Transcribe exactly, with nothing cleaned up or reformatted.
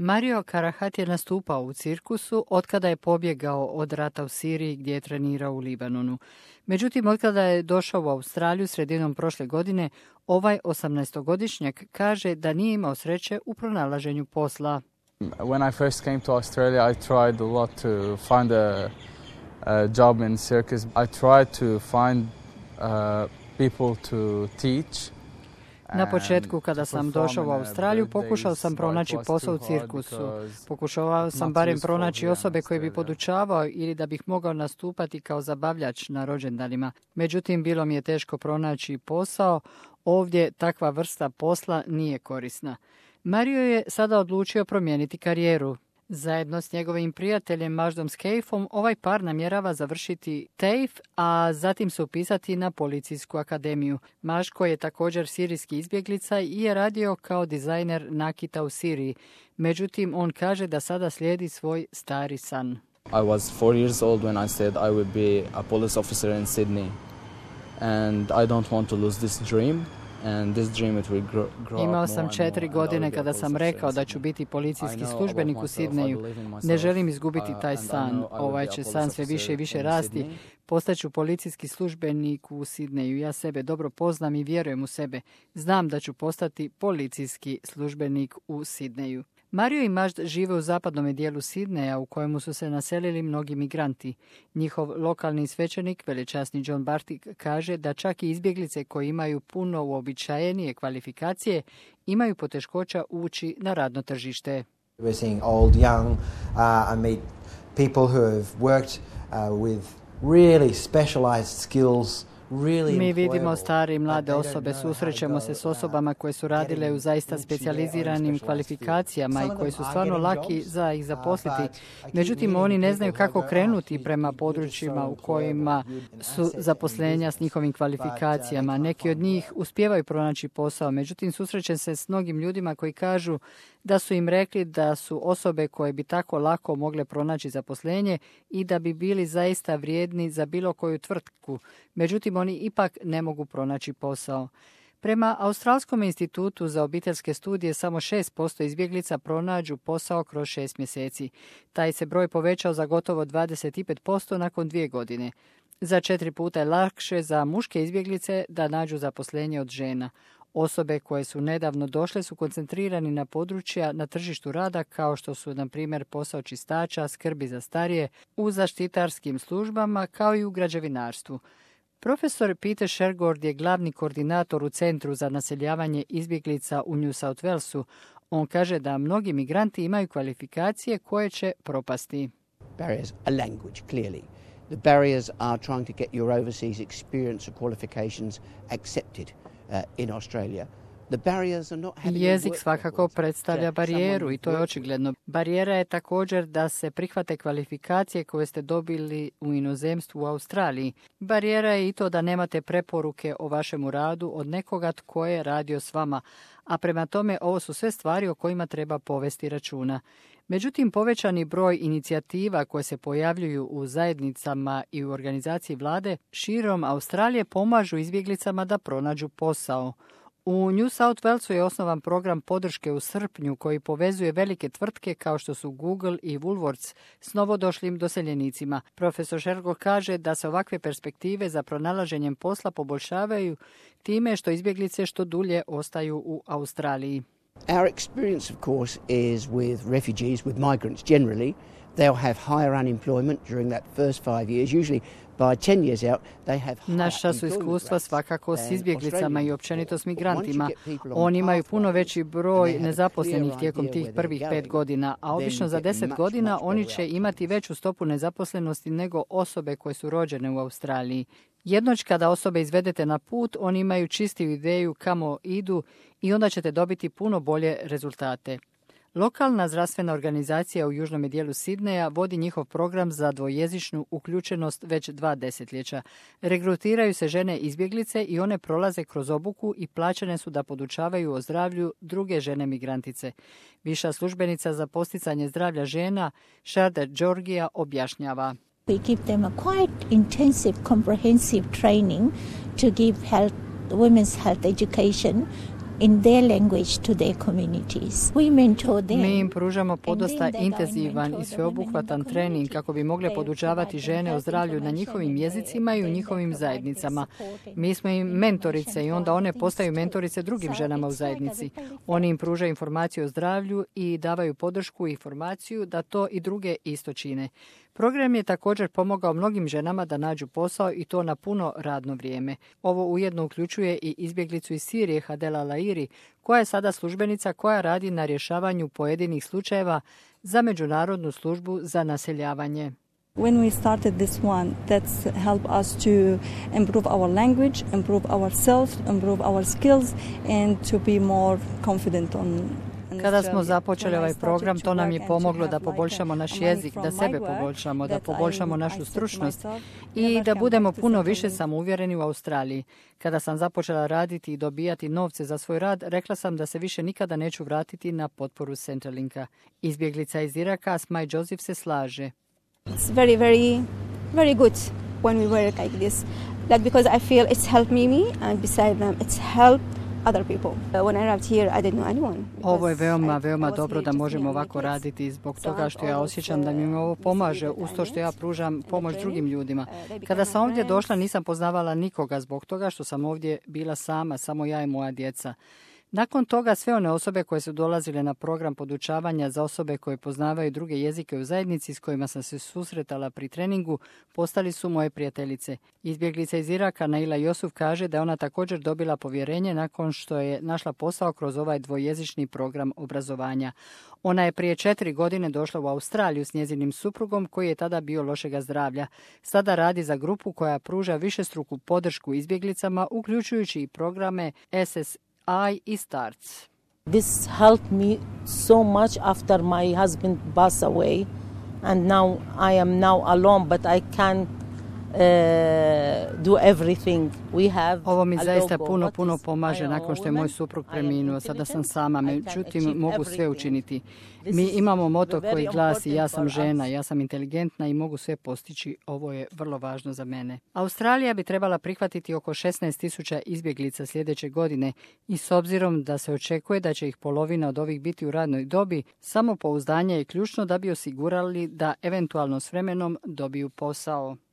Mario Karahat je nastupao u cirkusu otkada je pobjegao od rata u Siriji gdje je trenirao u Libanonu. Međutim, otkada je došao u Australiju sredinom prošle godine, ovaj osamnaestogodišnjak kaže da nije imao sreće u pronalaženju posla. When I first came to Australia, I tried a lot to find a, a job in circus. I tried to find uh, people to teach. Na početku, kada sam došao u Australiju, pokušao sam pronaći posao u cirkusu. Pokušavao sam barem pronaći osobe koje bi podučavao ili da bih mogao nastupati kao zabavljač na rođendanima. Međutim, bilo mi je teško pronaći posao. Ovdje takva vrsta posla nije korisna. Mario je sada odlučio promijeniti karijeru. Zajedno s njegovim prijateljem Majdom Skeifom ovaj par namjerava završiti TAFE, a zatim se upisati na policijsku akademiju. Majd, koji je također sirijski izbjeglica, i je radio kao dizajner nakita u Siriji. Međutim, on kaže da sada slijedi svoj stari san. I was four years old when I said I would be a police officer in Sydney. And I don't want to lose this dream. Imao sam četiri godine kada sam rekao da ću biti policijski službenik u Sidneju. Ne želim izgubiti taj san. Ovaj će san sve više i više rasti. Postaću policijski službenik u Sidneju. Ja sebe dobro poznam i vjerujem u sebe. Znam da ću postati policijski službenik u Sidneju. Mario i Majd žive u zapadnom dijelu Sidneja u kojemu su se naselili mnogi migranti. Njihov lokalni svećenik, velečasni John Bartik, kaže da čak i izbjeglice koji imaju puno uobičajenije kvalifikacije imaju poteškoća ući na radno tržište. We're seeing old, young, uh, and meet people who have worked uh, with really specialized skills. Mi vidimo stare i mlade osobe, susrećemo se s osobama koje su radile u zaista specijaliziranim kvalifikacijama i koji su stvarno laki za ih zaposliti. Međutim, oni ne znaju kako krenuti prema područjima u kojima su zaposlenja s njihovim kvalifikacijama. Neki od njih uspijevaju pronaći posao, međutim, susrećem se s mnogim ljudima koji kažu da su im rekli da su osobe koje bi tako lako mogle pronaći zaposlenje i da bi bili zaista vrijedni za bilo koju tvrtku. Međutim, oni ipak ne mogu pronaći posao. Prema Australskom institutu za obiteljske studije samo šest posto izbjeglica pronađu posao kroz šest mjeseci. Taj se broj povećao za gotovo dvadeset pet posto nakon dvije godine. Za četiri puta je lakše za muške izbjeglice da nađu zaposlenje od žena. Osobe koje su nedavno došle su koncentrirani na područja na tržištu rada kao što su, na primjer, posao čistača, skrbi za starije, u zaštitarskim službama kao i u građevinarstvu. Profesor Peter Shergord je glavni koordinator u Centru za naseljavanje izbjeglica u New South Walesu. On kaže da mnogi migranti imaju kvalifikacije koje će propasti. Barriers are language, clearly. The barriers are trying to get your overseas experience or qualifications accepted uh, in Australia. Jezik svakako predstavlja barijeru i to je očigledno. Barijera je također da se prihvate kvalifikacije koje ste dobili u inozemstvu u Australiji. Barijera je i to da nemate preporuke o vašemu radu od nekoga tko je radio s vama, a prema tome ovo su sve stvari o kojima treba povesti računa. Međutim, povećani broj inicijativa koje se pojavljuju u zajednicama i u organizaciji vlade širom Australije pomažu izbjeglicama da pronađu posao. U New South Walesu je osnovan program podrške u srpnju koji povezuje velike tvrtke kao što su Google i Woolworths s novodošlim doseljenicima. Profesor Shergord kaže da se ovakve perspektive za pronalaženjem posla poboljšavaju time što izbjeglice što dulje ostaju u Australiji. Our experience, of course, is with refugees, with migrants generally. They'll have higher unemployment during that first five years, usually. Naša su iskustva svakako s izbjeglicama i općenito s migrantima. Oni imaju puno veći broj nezaposlenih tijekom tih prvih pet godina, a obično za deset godina oni će imati veću stopu nezaposlenosti nego osobe koje su rođene u Australiji. Jednoć kada osobe izvedete na put, oni imaju čistiju ideju kamo idu i onda ćete dobiti puno bolje rezultate. Lokalna zdravstvena organizacija u južnom dijelu Sidneja vodi njihov program za dvojezičnu uključenost već dva desetljeća. Regrutiraju se žene izbjeglice i one prolaze kroz obuku i plaćene su da podučavaju o zdravlju druge žene migrantice. Viša službenica za posticanje zdravlja žena, Sharda Georgija, objašnjava. We give them a quite intensive, comprehensive training to give health, women's health education in their language to their communities. We mentor them. Mi im pružamo podosta intenzivan i sveobuhvatan trening kako bi mogle podučavati žene o zdravlju na njihovim jezicima i u njihovim zajednicama. Mi smo im mentorice i onda one postaju mentorice drugim ženama u zajednici. Oni im pružaju informaciju o zdravlju i davaju podršku i informaciju da to i druge isto čine. Program je također pomogao mnogim ženama da nađu posao i to na puno radno vrijeme. Ovo ujedno uključuje i izbjeglicu iz Sirije Hadela Lairi, koja je sada službenica koja radi na rješavanju pojedinih slučajeva za Međunarodnu službu za naseljavanje. When we started this one, that's helped us to improve our language, improve ourselves, improve our skills and to be more confident on. Kada smo započeli ovaj program, to nam je pomoglo da poboljšamo naš jezik, da sebe poboljšamo, da poboljšamo našu stručnost i da budemo puno više samouvjereni u Australiji. Kada sam započela raditi i dobijati novce za svoj rad, rekla sam da se više nikada neću vratiti na potporu Centrelinka. Izbjeglica iz Iraka, Smaj Joseph, se slaže. It's very, very, very good when we work like this. Like because I feel it's helped me, me and beside them it's helped other people. When I arrived here, I didn't know anyone. Ovo je veoma, veoma dobro da možemo ovako raditi zbog toga što ja osjećam da mi ovo pomaže uz to što ja pružam pomoć drugim ljudima. Kada sam ovdje došla nisam poznavala nikoga zbog toga što sam ovdje bila sama, samo ja i moja djeca. Nakon toga sve one osobe koje su dolazile na program podučavanja za osobe koje poznavaju druge jezike u zajednici s kojima sam se susretala pri treningu postali su moje prijateljice. Izbjeglica iz Iraka Naila Yusuf kaže da je ona također dobila povjerenje nakon što je našla posao kroz ovaj dvojezični program obrazovanja. Ona je prije četiri godine došla u Australiju s njezinim suprugom koji je tada bio lošega zdravlja. Sada radi za grupu koja pruža višestruku podršku izbjeglicama, uključujući i programe S S I i Starts. This helped me so much after my husband passed away and now I am now alone but I can Uh, do everything. We have Ovo mi zaista puno, puno pomaže nakon što je moj suprug preminuo. Sada sam sama, međutim mogu sve učiniti. Mi imamo moto koji glasi ja sam žena, ja sam inteligentna i mogu sve postići. Ovo je vrlo važno za mene. Australija bi trebala prihvatiti oko šesnaest tisuća izbjeglica sljedeće godine i s obzirom da se očekuje da će ih polovina od ovih biti u radnoj dobi, samopouzdanje je ključno da bi osigurali da eventualno s vremenom dobiju posao.